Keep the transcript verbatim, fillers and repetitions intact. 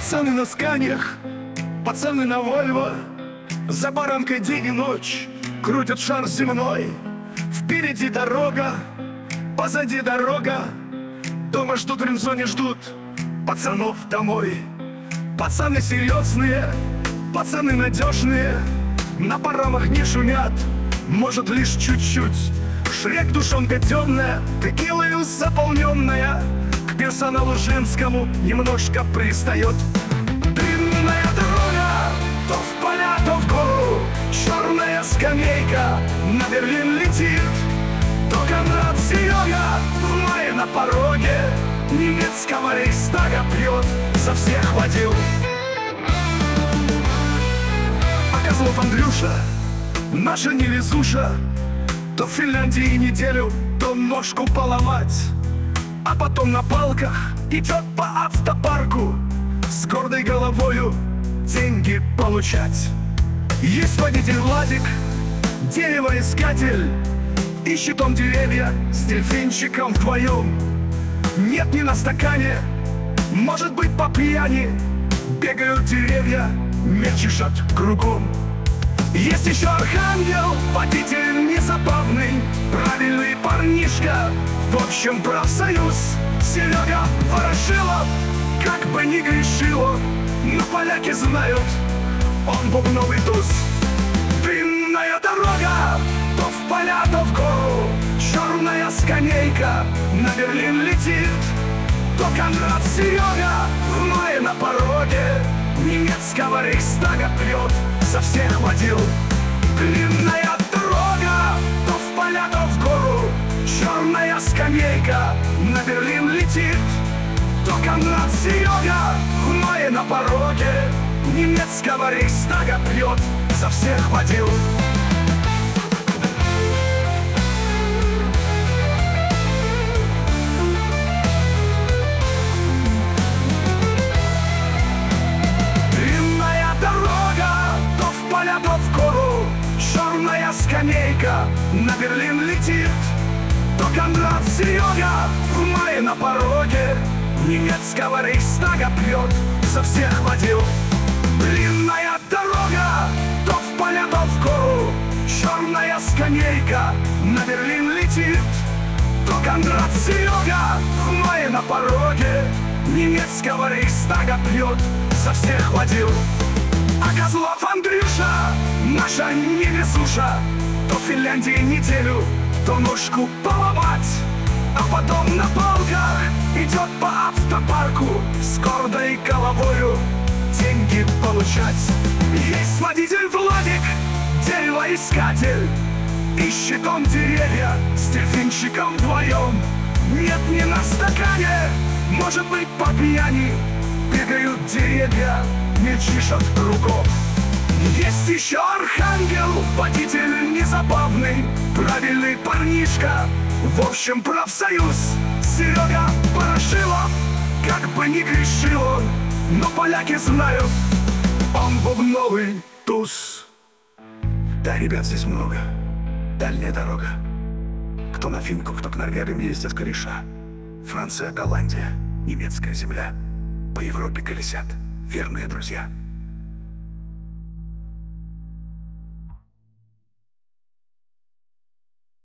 Пацаны на сканях, пацаны на Вольво, за баранкой день и ночь крутят шар земной. Впереди дорога, позади дорога, дома ждут, в ремзоне ждут пацанов домой. Пацаны серьезные, пацаны надежные, на паромах не шумят, может лишь чуть-чуть. Шрек душонка темная, текилою заполненная, к персоналу женскому немножко пристает. Длинная дорога, то в поля, то в гору, черная скамейка на Берлин летит. То Конрад Серега в мае на пороге немецкого рейхстага пьет, за всех водил. А Козлов Андрюша, наша невезуша, то в Финляндии неделю, то ножку поломать, а потом на палках идет по автопарку с гордой головою деньги получать. Есть водитель Владик, деревоискатель, ищет он деревья с дельфинчиком вдвоем. Нет, не на стакане, может быть по пьяни, бегают деревья, мельчишат кругом. Есть еще Архангел, водитель незабавный, правильный парнишка, в общем профсоюз. Серега Ворошилов, как бы ни грешил он, но поляки знают, он бубновый туз. Длинная дорога, то в поля, то в гору, черная скамейка на Берлин летит. То Конрад Серега в мае на пороге немецкого рейхстага пьет, за всех водил. Длинная дорога, то в поля, то в гору, черная скамейка на Берлин летит. То Конрад Серега в мае на пороге немецкого рейхстага пьет, за всех водил. То в гору, черная скамейка на Берлин летит. То Конрад Серега в мае на пороге немецкого рейхстага пьет, за всех водил. Длинная дорога, то в поля, то в гору, черная скамейка на Берлин летит. То Конрад Серега в мае на пороге немецкого рейхстага пьет, за всех водил. А Козлов Андрюша, наша невезуша, то в Финляндии неделю, то ножку поломать, а потом на палках идет по автопарку с гордой головою деньги получать. Есть водитель Владик, деревоискатель, ищет он деревья с дельфинчиком вдвоем. Нет, не на стакане, может быть по пьяни, бегают деревья, мельчишат кругом. Есть еще Архангел, водитель незабавный, правильный парнишка, в общем профсоюз. Серега Ворошилов, как бы ни грешил он, но поляки знают, он бубновый туз. Да, ребят, здесь много, дальняя дорога. Кто на финку, кто к норвегам ездят кореша. Франция, Голландия, немецкая земля, по Европе колесят верные друзья.